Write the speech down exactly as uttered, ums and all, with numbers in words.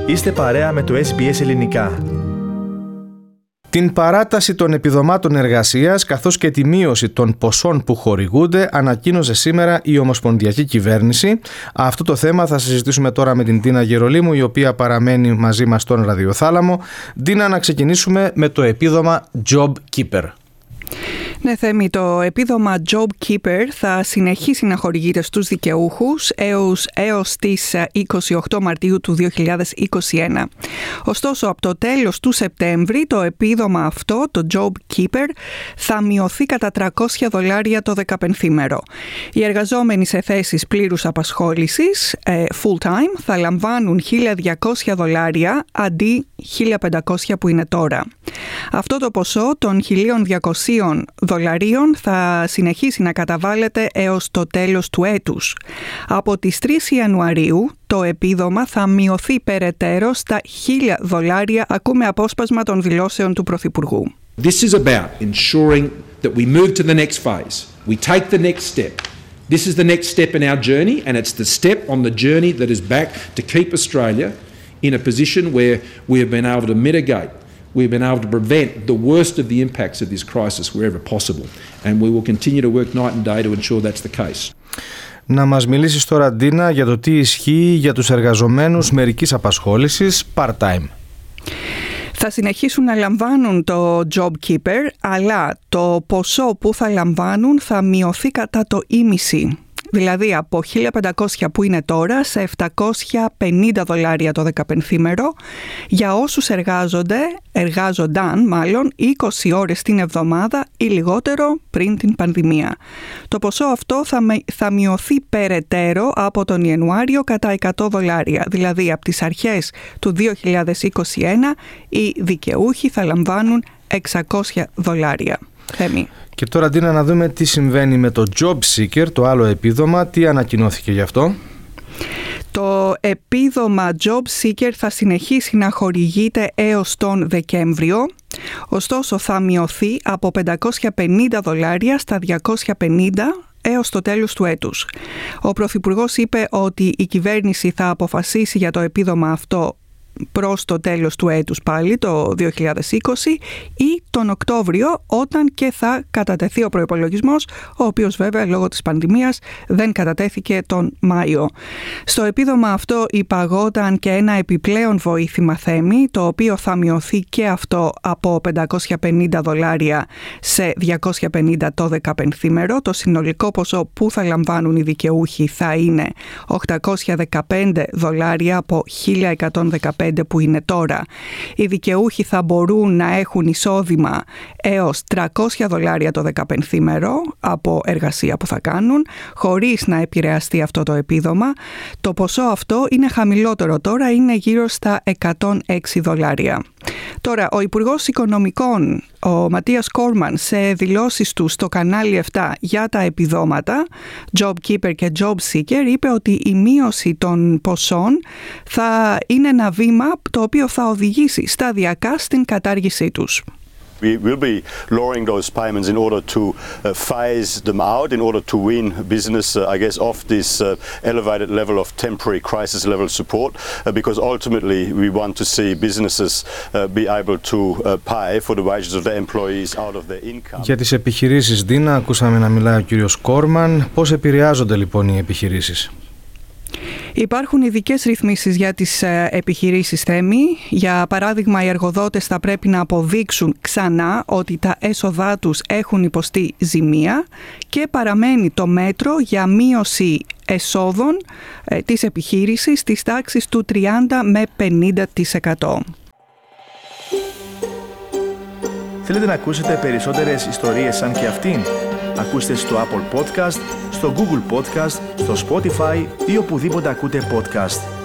Είστε παρέα με το ες μπι ες Ελληνικά. Την παράταση των επιδομάτων εργασίας καθώς και τη μείωση των ποσών που χορηγούνται ανακοίνωσε σήμερα η Ομοσπονδιακή Κυβέρνηση. Αυτό το θέμα θα συζητήσουμε τώρα με την Τίνα Γερολίμου, η οποία παραμένει μαζί μας στον ραδιοθάλαμο. Τίνα, να ξεκινήσουμε με το επίδομα Job Keeper. Ναι, Θέμη, το επίδομα Job Keeper θα συνεχίσει να χορηγείται στους δικαιούχους έως, έως τις είκοσι οκτώ Μαρτίου του δύο χιλιάδες είκοσι ένα. Ωστόσο, από το τέλος του Σεπτέμβρη, το επίδομα αυτό, το Job Keeper, θα μειωθεί κατά τριακόσια δολάρια το δεκαπενθήμερο. Οι εργαζόμενοι σε θέσεις πλήρους απασχόλησης, full time, θα λαμβάνουν χίλια διακόσια δολάρια αντί χίλια πεντακόσια που είναι τώρα. Αυτό το ποσό των χίλια διακόσια δολαρίων θα συνεχίσει να καταβάλλεται έως το τέλος του έτους. Από τις τρεις Ιανουαρίου το επίδομα θα μειωθεί περαιτέρω στα χίλια δολάρια, ακούμε απόσπασμα των δηλώσεων του Πρωθυπουργού. This is about ensuring that we move to the next phase. We take the next step. This is the next step in our journey, and it's the step on the journey that is back to keep Australia in a position where we have been able to mitigate, we've been able to prevent the worst of the impacts of this crisis wherever possible. And we will continue to work night and day to ensure that's the case. Να μας μιλήσεις τώρα, Τίνα, για το τι ισχύει για τους εργαζομένους μερικής απασχόλησης part-time. Θα συνεχίσουν να λαμβάνουν το Job Keeper, αλλά το ποσό που θα λαμβάνουν θα μειωθεί κατά το ίμιση. Δηλαδή από χίλια πεντακόσια που είναι τώρα σε επτακόσια πενήντα δολάρια το δεκαπενθήμερο για όσους εργάζονται, εργάζονταν μάλλον είκοσι ώρες την εβδομάδα ή λιγότερο πριν την πανδημία. Το ποσό αυτό θα, με, θα μειωθεί περαιτέρω από τον Ιανουάριο κατά εκατό δολάρια. Δηλαδή από τις αρχές του δύο χιλιάδες είκοσι ένα οι δικαιούχοι θα λαμβάνουν εξακόσια δολάρια. Θέμη. Και τώρα, Τίνα, να δούμε τι συμβαίνει με το Job Seeker, το άλλο επίδομα, τι ανακοινώθηκε γι' αυτό. Το επίδομα Job Seeker θα συνεχίσει να χορηγείται έως τον Δεκέμβριο, ωστόσο θα μειωθεί από πεντακόσια πενήντα δολάρια στα διακόσια πενήντα έως το τέλος του έτους. Ο Πρωθυπουργός είπε ότι η κυβέρνηση θα αποφασίσει για το επίδομα αυτό προς το τέλος του έτους πάλι, το δύο χιλιάδες είκοσι, ή τον Οκτώβριο, όταν και θα κατατεθεί ο προϋπολογισμός, ο οποίος βέβαια λόγω της πανδημίας δεν κατατέθηκε τον Μάιο. Στο επίδομα αυτό υπαγόταν και ένα επιπλέον βοήθημα, Θέμη, το οποίο θα μειωθεί και αυτό από πεντακόσια πενήντα δολάρια σε διακόσια πενήντα το δεκαπενθήμερο. Το συνολικό ποσό που θα λαμβάνουν οι δικαιούχοι θα είναι οκτακόσια δεκαπέντε δολάρια από χίλια εκατόν δεκαπέντε που είναι τώρα. Οι δικαιούχοι θα μπορούν να έχουν εισόδημα έως τριακόσια δολάρια το δεκαπενθήμερο από εργασία που θα κάνουν, χωρίς να επηρεαστεί αυτό το επίδομα. Το ποσό αυτό είναι χαμηλότερο τώρα, είναι γύρω στα εκατόν έξι δολάρια. Τώρα, ο Υπουργός Οικονομικών, ο Ματίας Κόρμαν, σε δηλώσεις του στο κανάλι επτά για τα επιδόματα Job Keeper και Job Seeker, είπε ότι η μείωση των ποσών θα είναι ένα βήμα το οποίο θα οδηγήσει σταδιακά στην κατάργησή τους. We will be lowering those payments in order to uh, phase them out, in order to wean business, uh, I guess, off this uh, elevated level of temporary crisis level support, uh, because ultimately we want to see businesses uh, be able to uh, pay for the wages of their employees out of their income. Για τις επιχειρήσεις, Τίνα, ακούσαμε να μιλάει ο κύριος Κόρμαν. Πώς επηρεάζονται λοιπόν οι επιχειρήσεις? Υπάρχουν ειδικές ρυθμίσεις για τις επιχειρήσεις, Θέμη. Για παράδειγμα, οι εργοδότες θα πρέπει να αποδείξουν ξανά ότι τα έσοδά τους έχουν υποστεί ζημία και παραμένει το μέτρο για μείωση εσόδων ε, της επιχείρησης της τάξης του τριάντα με πενήντα τοις εκατό. Θέλετε να ακούσετε περισσότερες ιστορίες σαν και αυτήν? Ακούστε στο Apple Podcast, στο Google Podcast, στο Spotify ή οπουδήποτε ακούτε podcast.